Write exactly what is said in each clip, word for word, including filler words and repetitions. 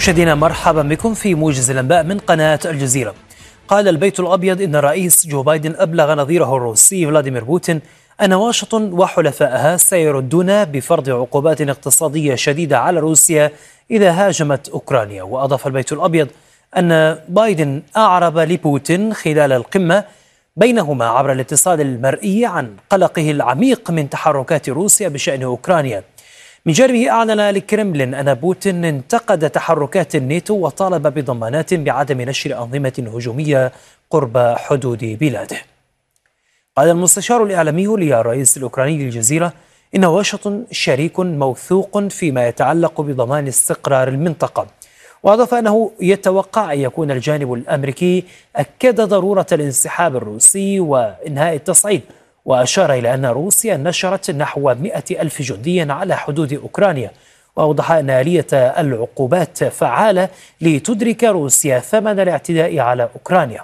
مشاهدينا مرحبا بكم في موجز الأنباء من قناة الجزيرة. قال البيت الأبيض إن الرئيس جو بايدن أبلغ نظيره الروسي فلاديمير بوتين أن واشنطن وحلفائها سيردون بفرض عقوبات اقتصادية شديدة على روسيا إذا هاجمت أوكرانيا. وأضاف البيت الأبيض أن بايدن أعرب لبوتين خلال القمة بينهما عبر الاتصال المرئي عن قلقه العميق من تحركات روسيا بشأن أوكرانيا. من جانبه أعلن الكرملين أن بوتين انتقد تحركات الناتو وطالب بضمانات بعدم نشر أنظمة هجومية قرب حدود بلاده. قال المستشار الإعلامي للرئيس الأوكراني للجزيرة إن واشنطن شريك موثوق فيما يتعلق بضمان استقرار المنطقة، وأضاف أنه يتوقع أن يكون الجانب الأمريكي أكد ضرورة الانسحاب الروسي وإنهاء التصعيد، وأشار إلى أن روسيا نشرت نحو مئة ألف جندي على حدود أوكرانيا، وأوضح أن آلية العقوبات فعالة لتدرك روسيا ثمن الاعتداء على أوكرانيا.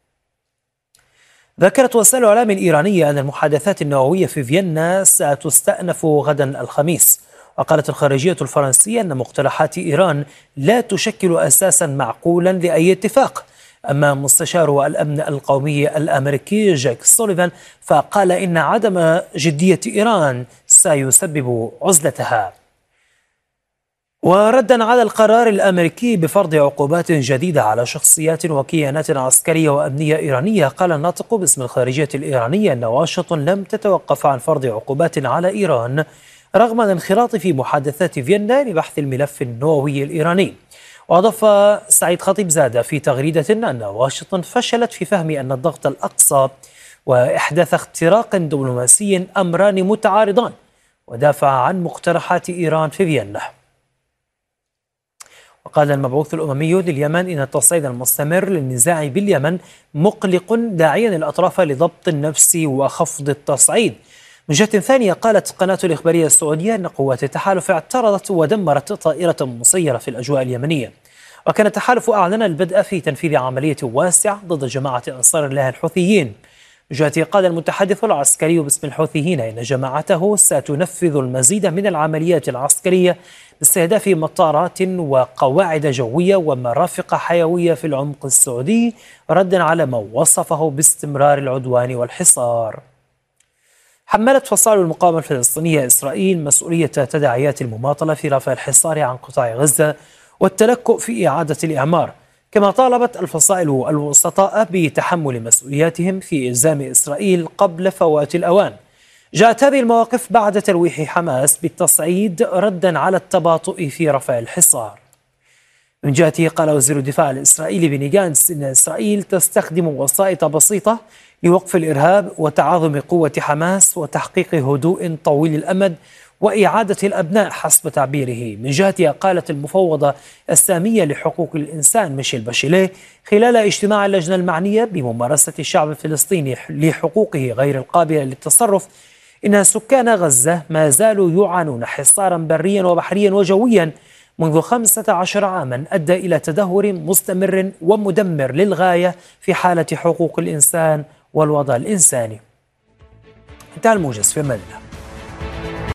ذكرت وسائل الإعلام الإيرانية أن المحادثات النووية في فيينا ستستأنف غدا الخميس، وقالت الخارجية الفرنسية أن مقترحات إيران لا تشكل أساسا معقولا لأي اتفاق. أما مستشار الأمن القومي الأمريكي جاك سوليفان فقال إن عدم جدية إيران سيسبب عزلتها. وردا على القرار الأمريكي بفرض عقوبات جديدة على شخصيات وكيانات عسكرية وأمنية إيرانية، قال الناطق باسم الخارجية الإيرانية أن واشنطن لم تتوقف عن فرض عقوبات على إيران رغم الانخراط في محادثات فيينا لبحث الملف النووي الإيراني. وأضاف سعيد خطيب زادة في تغريدة أن واشنطن فشلت في فهم أن الضغط الأقصى وإحداث اختراق دبلوماسي أمران متعارضان، ودافع عن مقترحات إيران في فيينا. وقال المبعوث الأممي لليمن إن التصعيد المستمر للنزاع باليمن مقلق، داعيا الأطراف لضبط النفس وخفض التصعيد. من جهة ثانية قالت قناة الإخبارية السعودية أن قوات التحالف اعترضت ودمرت طائرة مسيرة في الأجواء اليمنية. وكان التحالف أعلن البدء في تنفيذ عملية واسعة ضد جماعة أنصار الله الحوثيين. من جهة قال المتحدث العسكري باسم الحوثيين إن جماعته ستنفذ المزيد من العمليات العسكرية باستهداف مطارات وقواعد جوية ومرافق حيوية في العمق السعودي، ردا على ما وصفه باستمرار العدوان والحصار. حملت فصائل المقاومة الفلسطينية إسرائيل مسؤولية تداعيات المماطلة في رفع الحصار عن قطاع غزة والتلكؤ في إعادة الإعمار، كما طالبت الفصائل الوسطاء بتحمل مسؤولياتهم في إلزام إسرائيل قبل فوات الأوان. جاءت هذه المواقف بعد تلويح حماس بالتصعيد ردا على التباطؤ في رفع الحصار. من جهته قال وزير الدفاع الإسرائيلي بني جانتس إن إسرائيل تستخدم وسائط بسيطة لوقف الإرهاب وتعاظم قوة حماس وتحقيق هدوء طويل الأمد وإعادة الأبناء حسب تعبيره. من جهتها قالت المفوضة السامية لحقوق الإنسان ميشيل باشيليه خلال اجتماع اللجنة المعنية بممارسة الشعب الفلسطيني لحقوقه غير القابلة للتصرف إن سكان غزة ما زالوا يعانون حصارا بريا وبحريا وجويا منذ خمسة عشر عاما أدى إلى تدهور مستمر ومدمر للغاية في حالة حقوق الإنسان والوضع الإنساني. انتهى الموجز، في أمان الله.